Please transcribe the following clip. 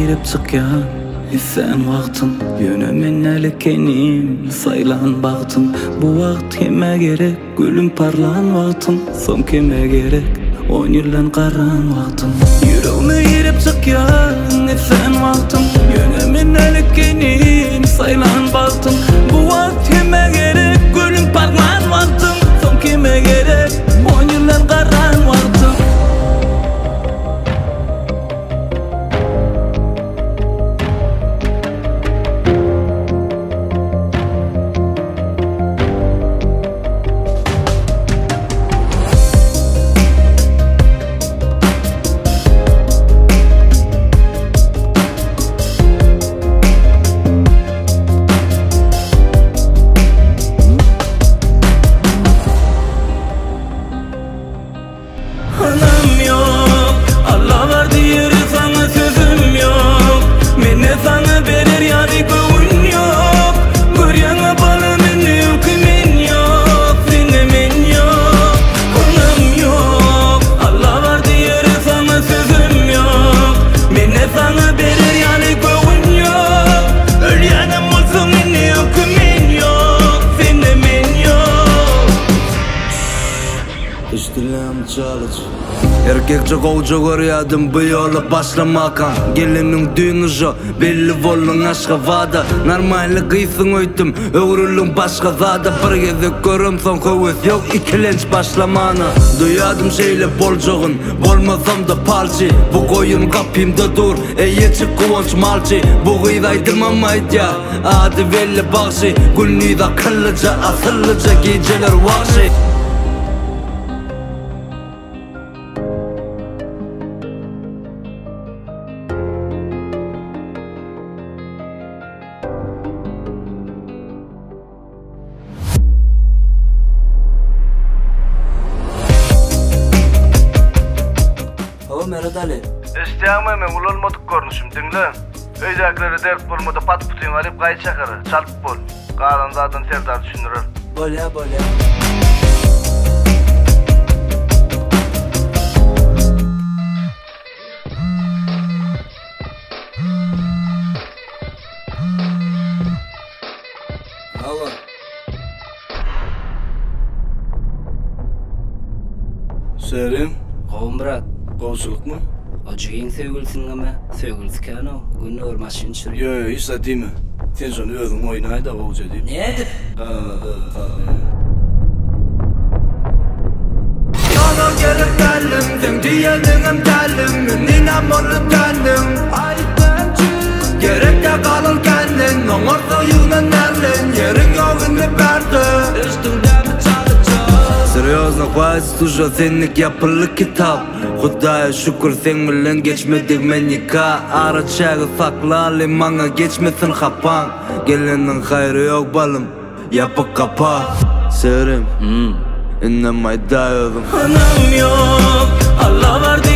girip çıkyan sen vaktın yönümün elkenim saylan baktım. Bu vakt kime gerek gülüm parlan vaktım. Son kime gerek 10 yıldan karan vaktım. Yüreğime girip çıkyan sen vaktım yönümün elkenim saylan baktım. Bu vakt kime gerek gülüm parlan vaktım. Son kime gerek 10 yıldan karan vaktım. Anam yok, Allah var diyor sana sözüm yok. Mene sana verir yani köyün yok. Görüyanı bana mene hükümün yok. Senemin yok. Anam yok, Allah var diyor sana sözüm yok. Mene sana verir yani köyün yok. Ölüyanım olsun mene hükümün yok. Senemin yok. İştilam çalış Erkekçe kovuca görüyordum bu yolu başlamakan. Gelinin düğünü jo belli bolun aşka vada. Normalli kıysın öйтім öğrülün başka zada. Bir gezi görüm son követ yok ikilenç başlamanı. Duyadım şeyle bolcoğun bolmasam da palçı. Bu koyun kapımda dur çık kıvanç malçı. Bu gıydaydırmamaydı ya adı belli bakşı. Gülnü da kıllıca asıllıca geceler vakşı. Mehmet Ali. İsteyamı hemen ulanmadık görünüşüm dinle. Öydekileri dert bulmadı pat putin alıp kayıt çakarı. Çalıp bol. Karında adın tertar düşünürür. Böyle. Allah. Serin. Murat. Kovçuluk mu? Acıyın sevgilisin ama sevgilisiken o. Günü örmaşın çürüyor. Yo, hiç değil mi? Sen sonra özün oynay da olacak değil mi? Nedir? Sana gerek geldim, sen diyelim geldim. Ninem olup geldim. Gerek de kalır kendin. Onlar soyunan nereden? Yerin yolunu verdi. Серьезно, хватит слушать ценник, я пылы kitap. Kudaya şükür sen bilen geçmedik men nikah. Araçağı saklali mana geçmesin hapan. Gelinin hayrı yok balım, yapık kapa. Serim, innemay dayalım. Anam yok, Allah var